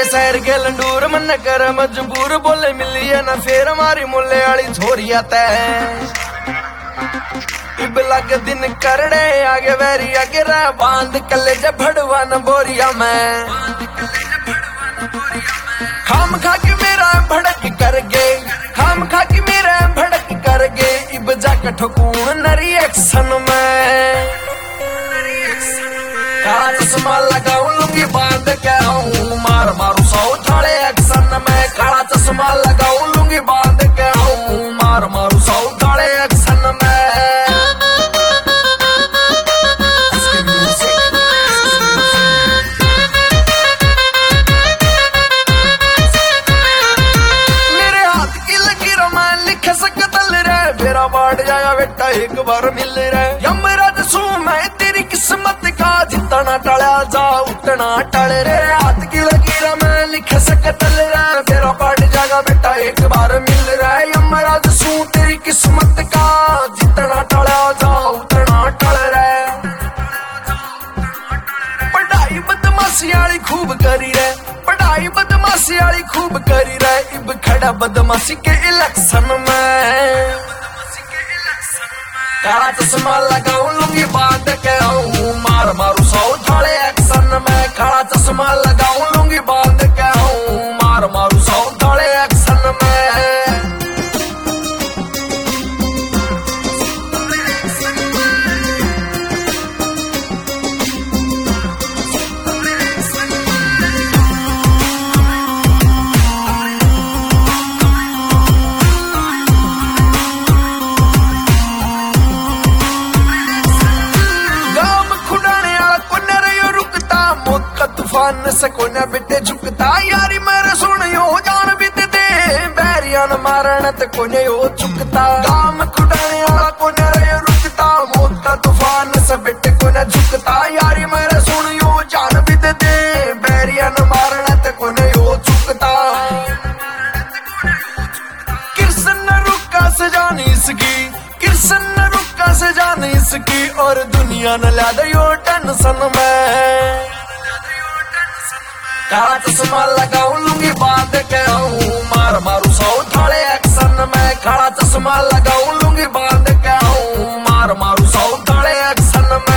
तेरे शहर के लंडूर मन कर मजबूर बोले मिली है ना फेर हमारी मुल्ले वाली छोरिया तय इब लग दिन करड़े आगे वैरी आगे रह बांध कले जब भड़वा न बोरिया में खाम खा के मेरा भड़क कर गे खाम खा के मेरा भड़क कर गे इब जाकर ठोकून नरी एक्शन में काला चश्मा लगाऊं लूंगी बांध के आऊं मार मारू सौ थाड़े एक्शन में काला चश्मा लगाऊं लूंगी बांध के आऊं मार मारू सौ थाड़े एक्शन में मेरे हाथ की लकीर में लिख सकदल रे मेरा बाढ़ जाया बेटा एक बार मिल रे यमराज सू मैं तेरी किस्मत का जितना टला जा उतना टल रे हाथ की लकीर में लिख सकदल रे मेरा बाढ़ जागा बेटा एक बार मिल रहा है यमराज सू तेरी किस्मत का जितना टला जा उतना टल रे पढ़ाई बदमाशी वाली खूब करी रे पढ़ाई बदमाशी वाली खूब करी रे इब खड़ा बदमाशी के इलेक्शन में काला चश्मा लगाऊं लूंगी बांध के आऊं मार मारू सौ थाड़े एक्शन में काला चश्मा लगाऊं लूंगी बांध के आऊं मार मारू सौ थाड़े एक्शन में तूफान से कोने बिटे झुकता यारी मेरे सुनियो जान भी दे बैरिया न मारण ते कोने हो झुकता गाम खुडाने वाला कोने रे रुकता मौत का तूफान से बिटे कोने झुकता यारी मेरे सुनियो जान भी दे बैरिया न मारण ते कोने हो झुकता कृष्ण रुका से जानी इसकी कृष्ण रुका से जानी इसकी और दुनिया न ला दो टेंशन में काला चश्मा लगाऊं लूंगी बांध के आऊं मार मारू सौ थाड़े एक्शन में काला चश्मा लगाऊं लूंगी बांध के आऊं मार मारू सौ थाड़े एक्शन में